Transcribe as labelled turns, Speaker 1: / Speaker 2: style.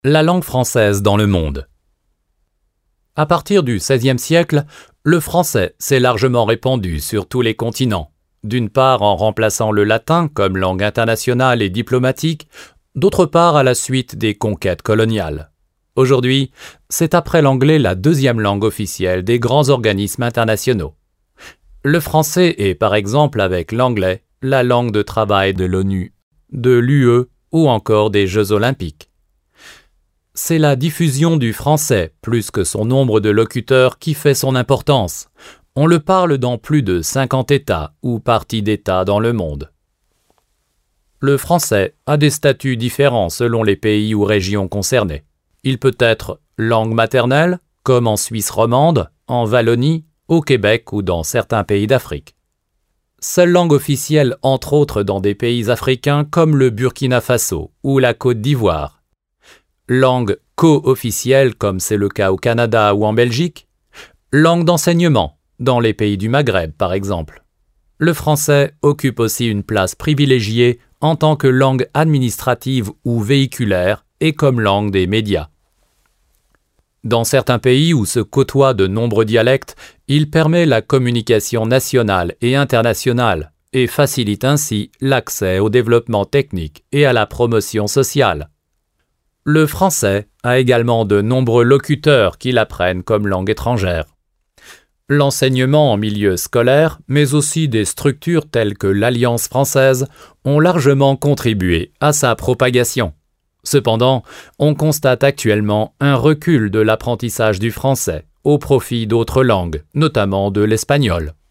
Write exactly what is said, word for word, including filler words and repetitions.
Speaker 1: La langue française dans le monde. À partir du seizième siècle, le français s'est largement répandu sur tous les continents, d'une part en remplaçant le latin comme langue internationale et diplomatique, d'autre part à la suite des conquêtes coloniales. Aujourd'hui, c'est après l'anglais la deuxième langue officielle des grands organismes internationaux. Le français est par exemple avec l'anglais la langue de travail de l'ONU, de l'U E ou encore des Jeux olympiques. C'est la diffusion du français, plus que son nombre de locuteurs, qui fait son importance. On le parle dans plus de cinquante États ou parties d'États dans le monde. Le français a des statuts différents selon les pays ou régions concernées. Il peut être langue maternelle, comme en Suisse romande, en Wallonie, au Québec ou dans certains pays d'Afrique. Seule langue officielle entre autres dans des pays africains comme le Burkina Faso ou la Côte d'Ivoire. Langue co-officielle comme c'est le cas au Canada ou en Belgique. Langue d'enseignement, dans les pays du Maghreb par exemple. Le français occupe aussi une place privilégiée en tant que langue administrative ou véhiculaire et comme langue des médias. Dans certains pays où se côtoient de nombreux dialectes, il permet la communication nationale et internationale et facilite ainsi l'accès au développement technique et à la promotion sociale. Le français a également de nombreux locuteurs qui l'apprennent comme langue étrangère. L'enseignement en milieu scolaire, mais aussi des structures telles que l'Alliance française, ont largement contribué à sa propagation. Cependant, on constate actuellement un recul de l'apprentissage du français au profit d'autres langues, notamment de l'espagnol.